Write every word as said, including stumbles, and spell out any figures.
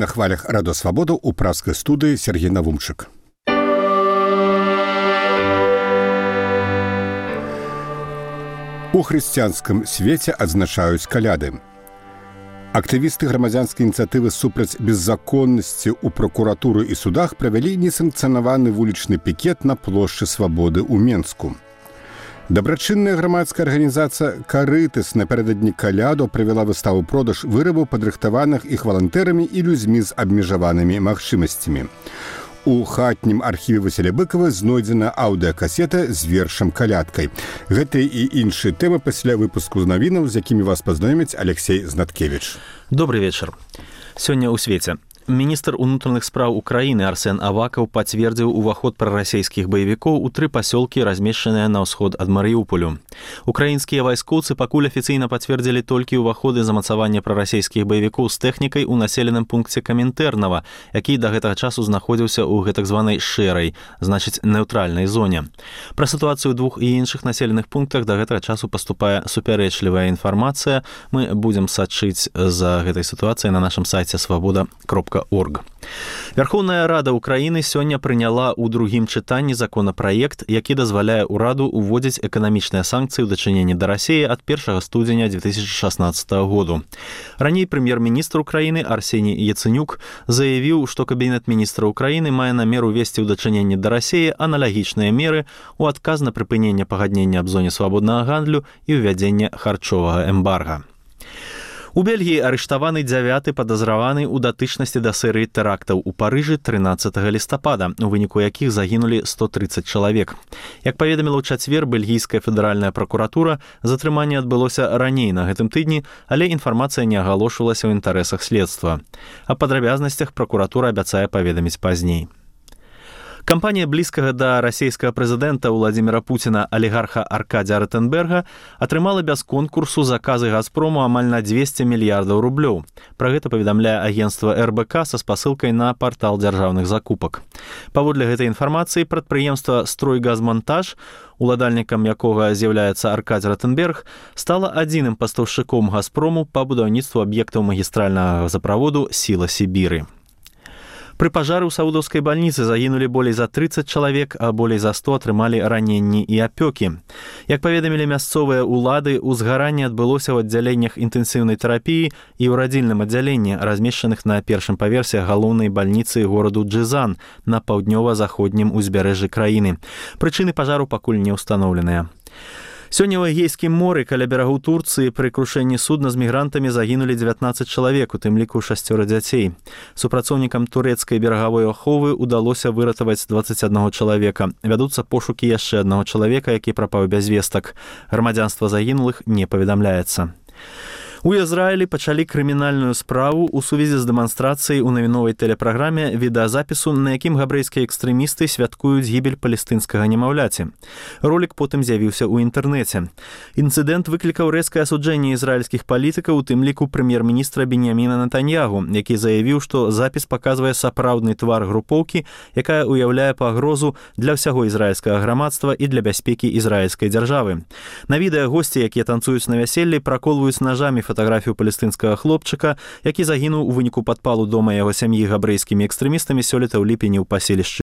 на хвалях Радио Свобода у пражской студии Сергей Навумчик. У хрысціянскім свеце адзначаюць каляды. Актывісты грамадзянскай ініцыятывы супраць беззаконнасці ў прокуратуры і судах правялі несанкцыянаваны вулічны пікет на плошчы Свабоды ў Менску. Дабрачынная грамадская арганізацыя «Карытас» напярэдадні каляду правяла выставу-продаж вырабаў, падрыхтаваных іх валантэрамі і людзьмі з абмежаванымі магчымасцямі. У хатнім архіве Васіля Быкова знойдзена аўдыакасета з вершам «Калядкай». Гэтыя і іншыя тэмы пасля выпуску навінаў, з якімі вас пазнаёміць Алексей Знаткевич. Добрый вечар. Сёння ў свеце. Міністр унутраных спраў Украіны Арсен Авакаў пацвердзіў уваход прарасійскіх баевікоў у тры пасёлкі, размешчаныя на ўсход ад Марыуполю. Украінскія вайскоўцы пакуль афіцыйна пацвердзілі толькі ўваходы замацавання прарасійскіх баевікоў з тэхнікай у населеным пункце Каментэрнава, які да гэтага часу знаходзіўся ў гэтак званай шэрай, значыць нейтральнай зоне. Пра сітуацыю ў двух і іншых населеных пунктах да гэтага часу паступае супярэчлівая інфармацыя. Мы будзем сачыць за гэтай сітуацыяй на нашым сайце свабода кропка орг. Верховная Рада Украіны сёння прыняла ў другім чытанні законапраект, які дазваляе ўраду уводзіць эканамічныя санкцыі ў дачыненні да Расіі ад першага студзеня две тысячи шаснаццатага году. Раней прэм'ер-міністр Украіны Арсеній Яцэнюк заявіў, што Кабінет міністра Украіны мае намер увесці ў дачыненні да Расіі аналагічныя меры ў адказ на прыпыненне пагаднення аб зоне свабоднага гандлю і ўвядзенне харчовага эмбарга. У Бельгіі арыштаваны дзявяты падазраваны ў датычнасці да серыі тэрактаў у Парыжы трынаццатага лістапада, у выніку якіх загінулі сто трыццаць чалавек. Як паведаміла ў чацвер бельгійская федэральная пракуратура, затрыманне адбылося раней на гэтым тыдні, але інфармацыя не агалошвалася ў інтарэсах следства. О падрабязнасцях пракуратура абяцае паведаміць пазней. Кампанія блізкага да расійскага прэзідэнта Владзіміра Пуціна алігарха Аркадзія Ротенберга атрымала без конкурсу заказы «Газпрому» амаль на двести мільярдаў рублёў. Пра гэта паведамляе агенцтва эр бэ ка са спасылкай на партал дзяржаўных закупак. Паводле гэтай інфармацыі прадпрыемства «Стройгазмонтаж», уладальнікам якога з'яўляецца Аркадзій Ротенберг, стала адзіным пастаўшчыком «Газпрому» па будаўніцтву аб'ектаў магістральнага газаправоду «Сіла Сібіры». Пры пажары ў саудаўскай бальніцы загінулі болей за трыццаць чалавек, а болей за сто атрымалі раненні і апёкі. Як паведамілі мясцовыя ўлады, узгаранне адбылося ў аддзяленнях інтэнсіўнай тэрапіі і ў радзільным аддзяленні, размешчаных на першым паверсе галоўнай бальніцы гораду Джызан на паўднёва-заходнім узбярэжжы краіны. Прычыны пажару пакуль не ўстаноўленыя. Сёння ў Эгейскім моры каля берагоў Турцыі пры крушэнні судна з мігрантамі загінулі дзевятнаццаць чалавек, у тым ліку шасцёра дзяцей. Супрацоўнікам турэцкай берагавой аховы удалося выратаваць дваццаць аднаго чалавека. Вядуцца пошукі яшчэ аднаго чалавека, які прапаў без вестак. Грамадзянства загінулых не паведамляецца. У Ізраілі пачалі крымінальную справу ў сувязі з дэманстрацыяй у навіновай тэлепраграме відэазапісу, на якім габрэйскія экстрэмісты святкуюць гібель палестынскага немаўляці. Ролік потым з'явіўся ў інтэрнэце. Інцыдэнт выклікаў рэзкае асуджэнне ізраільскіх палітыкаў, у тым ліку прэм'ер-міністра Беньяміна Нетаньягу, які заявіў, што запіс паказвае сапраўдны твар групоўкі, якая ўяўляе пагрозу для ўсяго ізраільскага грамадства і для бяспекі ізраільскай дзяржавы. На відэа госці, якія танцуюць на вяселлі, праколваюць нажамі фатаграфію палестынскага хлопчыка, які загінуў у выніку падпалу дома яго сям'і габрэйскімі экстрэмістамі сёлета ў ліпені ў паселішчы